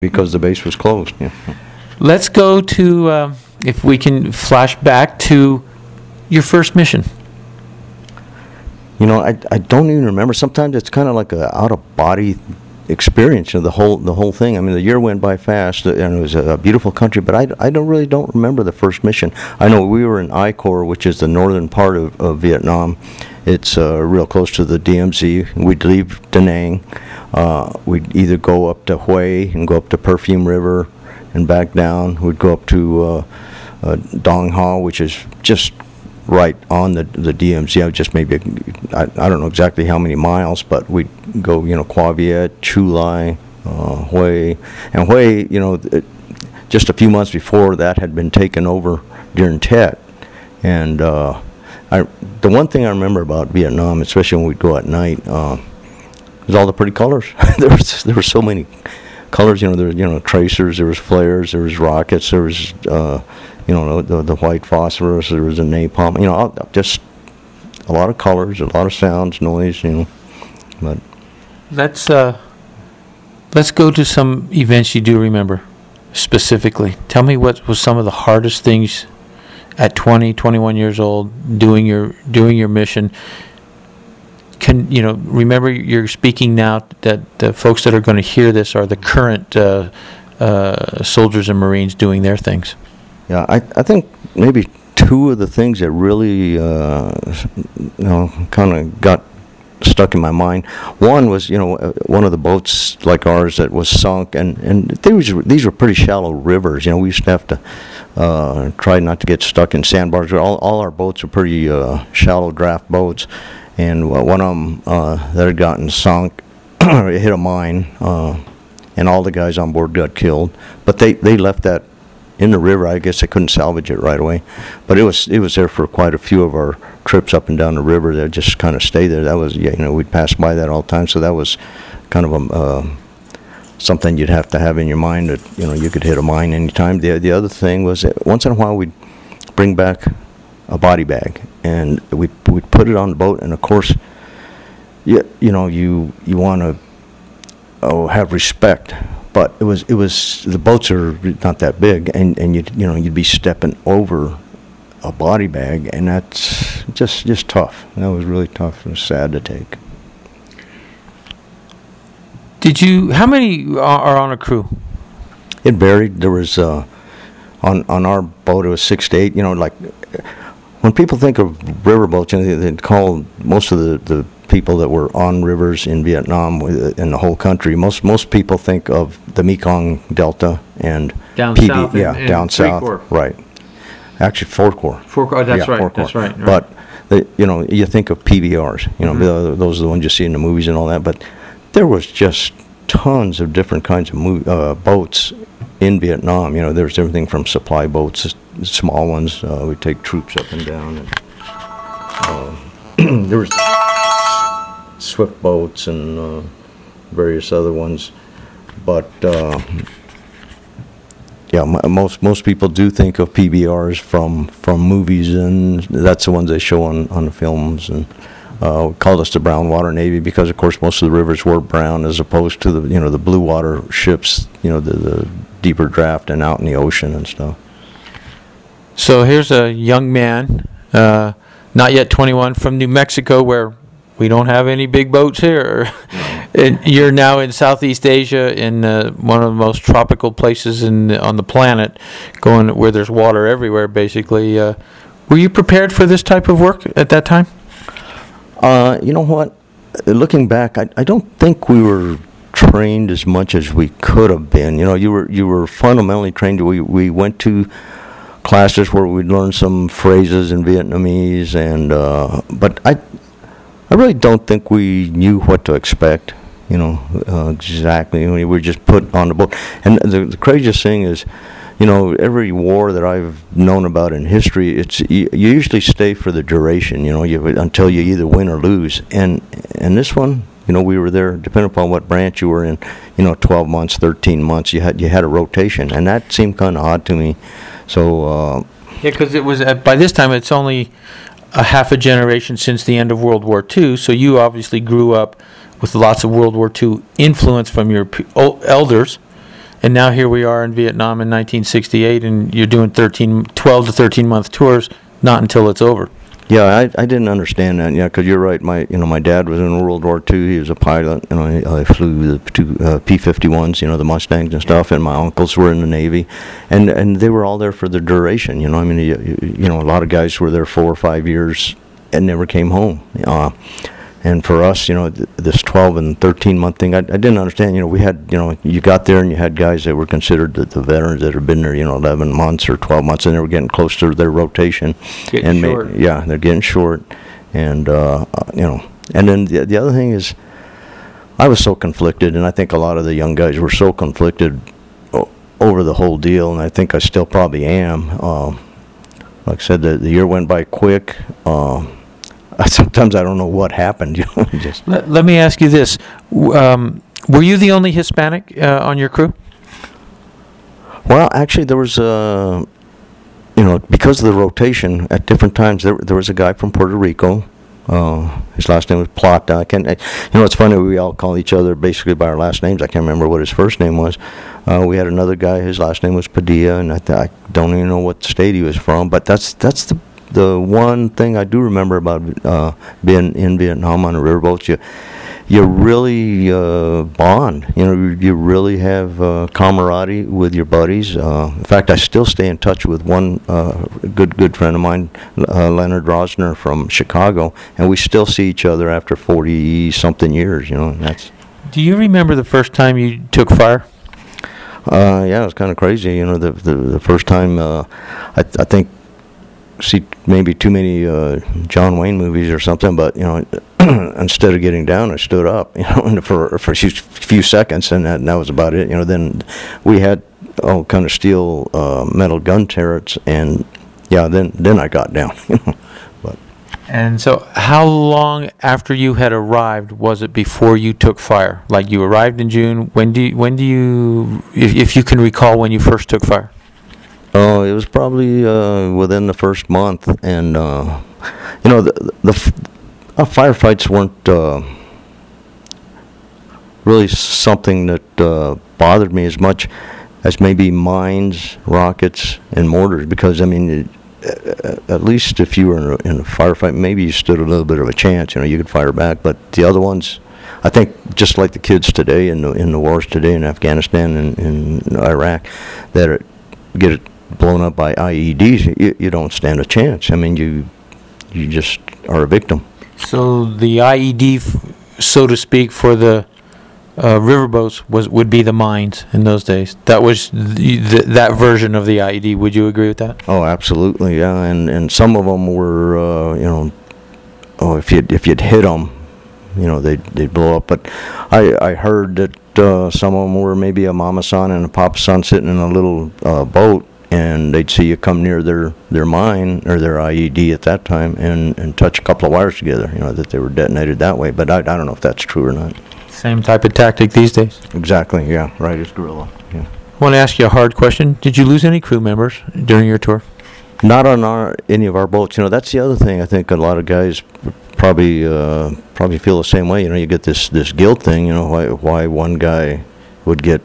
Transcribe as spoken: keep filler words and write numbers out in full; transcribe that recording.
because the base was closed. Yeah. Let's go to, uh, if we can flash back to your first mission. You know, I, I don't even remember. Sometimes it's kind of like a out of body experience of the whole the whole thing. I mean, the year went by fast, and it was a beautiful country. But I, I don't really don't remember the first mission. I know we were in I Corps, which is the northern part of, of Vietnam. It's uh, real close to the D M Z. We'd leave Da Nang. Uh, we'd either go up to Hue and go up to Perfume River and back down. We'd go up to uh, uh, Dong Ha, which is just right on the the D M Z. Just maybe, I, I don't know exactly how many miles, but we'd go, you know, Qua Viet, Chu Lai, uh, Hue. And Hue, you know, it, just a few months before that had been taken over during Tet. And uh, I, the one thing I remember about Vietnam, especially when we'd go at night, uh, was all the pretty colors. there was there were so many colors. You know, there were, you know, tracers, there was flares, there was rockets, there was uh, you know, the, the white phosphorus, there was a napalm. You know, just a lot of colors, a lot of sounds, noise. You know, but let's uh, let's go to some events you do remember specifically. Tell me what was some of the hardest things at twenty, twenty-one years old doing your doing your mission. Can you know? Remember, you're speaking now that the folks that are going to hear this are the current uh, uh, soldiers and Marines doing their things. Yeah, I I think maybe two of the things that really uh, you know kind of got stuck in my mind. One was, you know, one of the boats like ours that was sunk, and and these were, these were pretty shallow rivers. You know, we used to have to uh, try not to get stuck in sandbars. All all our boats are pretty uh, shallow draft boats. And one of them uh, that had gotten sunk, it hit a mine, uh, and all the guys on board got killed. But they, they left that in the river. I guess they couldn't salvage it right away. But it was it was there for quite a few of our trips up and down the river. That just kind of stayed there. That was, yeah, you know, we'd pass by that all the time. So that was kind of a uh, something you'd have to have in your mind that, you know, you could hit a mine anytime. The the other thing was that once in a while we'd bring back a body bag, and we we put it on the boat, and of course, you you know you you want to oh have respect, but it was it was the boats are not that big, and and you you know you'd be stepping over a body bag, and that's just just tough. That was really tough. It was sad to take. Did you? How many are on a crew? It varied. There was uh, on on our boat it was six to eight. You know, like. When people think of riverboats, you know, they call most of the, the people that were on rivers in Vietnam, in the whole country, most most people think of the Mekong Delta and down P B, south, yeah, and, down and south, Corps. Right? Actually, four Corps. Four Corps. Oh, that's yeah, right. Four That's Corps. right, right. But the, you know, you think of P B Rs. You know, mm-hmm. those are the ones you see in the movies and all that. But there was just tons of different kinds of mov- uh, boats in Vietnam. You know, there's everything from supply boats, small ones. Uh, we take troops up and down. And, uh, there was swift boats and uh, various other ones, but uh, yeah, m- most most people do think of P B Rs from from movies, and that's the ones they show on on the films. And uh, we called us the Brown Water Navy because, of course, most of the rivers were brown, as opposed to the you know the blue water ships. You know, the, the deeper draft and out in the ocean and stuff. So here's a young man, uh, not yet twenty-one, from New Mexico, where we don't have any big boats here. And you're now in Southeast Asia, in uh, one of the most tropical places in on the planet, going where there's water everywhere, basically. Uh, were you prepared for this type of work at that time? Uh, you know what? Looking back, I, I don't think we were trained as much as we could have been. You know, you were you were fundamentally trained. We we went to classes where we'd learn some phrases in Vietnamese, and uh, but I I really don't think we knew what to expect. You know, uh, exactly. We were just put on the boat. And the, the craziest thing is, you know, every war that I've known about in history, it's you, you usually stay for the duration. You know, you until you either win or lose. And and this one, you know, we were there, depending upon what branch you were in, you know, twelve months, thirteen months, you had you had a rotation, and that seemed kind of odd to me. So uh, yeah, because it was uh, by this time it's only a half a generation since the end of World War Two. So you obviously grew up with lots of World War Two influence from your p- elders, And now here we are in Vietnam in nineteen sixty-eight, and you're doing thirteen, twelve to thirteen month tours, not until it's over. Yeah, I, I didn't understand that. Yeah, because you're right. My you know my dad was in World War Two. He was a pilot. You know, I, I flew the two uh, P fifty-ones. You know, the Mustangs and stuff. And my uncles were in the Navy, and and they were all there for the duration. You know, I mean, you, you know, a lot of guys were there four or five years and never came home. Uh, and for us, you know, th- this twelve and thirteen month thing, I, I didn't understand. You know, we had, you know, you got there and you had guys that were considered the, the veterans that had been there, you know, eleven months or twelve months, and they were getting close to their rotation. Getting and short. Ma- yeah, they're getting short. And, uh, uh, you know, and then the, the other thing is, I was so conflicted, and I think a lot of the young guys were so conflicted o- over the whole deal, and I think I still probably am. Um, like I said, the, the year went by quick. Um, sometimes I don't know what happened. You know, just Let, let me ask you this. W- Um, were you the only Hispanic uh, on your crew? well, actually, there was a, you know, because of the rotation at different times. There, there was a guy from Puerto Rico. Uh, his last name was Plata. I can't, you know, it's funny. We all call each other basically by our last names. I can't remember what his first name was. Uh, we had another guy. His last name was Padilla, and I, th- I don't even know what state he was from. But that's that's the the one thing I do remember about uh, being in Vietnam on the riverboats. You you really uh, bond. You know, you really have uh, camaraderie with your buddies. Uh, in fact, I still stay in touch with one uh, good good friend of mine, uh, Leonard Rosner from Chicago, and we still see each other after forty something years. You know, and that's. Do you remember the first time you took fire? Uh, yeah, it was kind of crazy. You know, the the, the first time uh, I I think. See maybe too many uh, John Wayne movies or something, but you know, instead of getting down, I stood up, you know, and for for a few, few seconds, and that, and that was about it. You know, then we had all kind of steel, uh, metal gun turrets, and yeah, then then I got down. You know, but And so, how long after you had arrived was it before you took fire? Like you arrived in June. When do you, when do you, if, if you can recall, when you first took fire? oh, it was probably uh, within the first month, and uh, you know, the the f- uh, firefights weren't uh, really something that uh, bothered me as much as maybe mines, rockets, and mortars. Because I mean, it, uh, at least if you were in a, in a firefight, maybe you stood a little bit of a chance. You know, you could fire back. But the other ones, I think, just like the kids today in the in the wars today in Afghanistan and in Iraq, that are, get it blown up by I E Ds, you, you don't stand a chance. I mean, you you just are a victim. So the I E D, f- so to speak, for the uh, riverboats was would be the mines in those days. That was the, the, that version of the I E D. Would you agree with that? Oh, absolutely, yeah. And and some of them were, uh, you know, oh, if you if you'd hit them, you know, they'd they'd blow up. But I I heard that uh, some of them were maybe a mama son and a papa son sitting in a little uh, boat, and they'd see you come near their, their mine or their I E D at that time and, and touch a couple of wires together, you know, that they were detonated that way. But I, I don't know if that's true or not. Same type of tactic these days. Exactly, yeah, right, it's guerrilla. Yeah. I want to ask you a hard question. Did you lose any crew members during your tour? Not on our any of our boats. You know, that's the other thing. I think a lot of guys probably uh, probably feel the same way. You know, you get this, this guilt thing, you know, why why one guy would get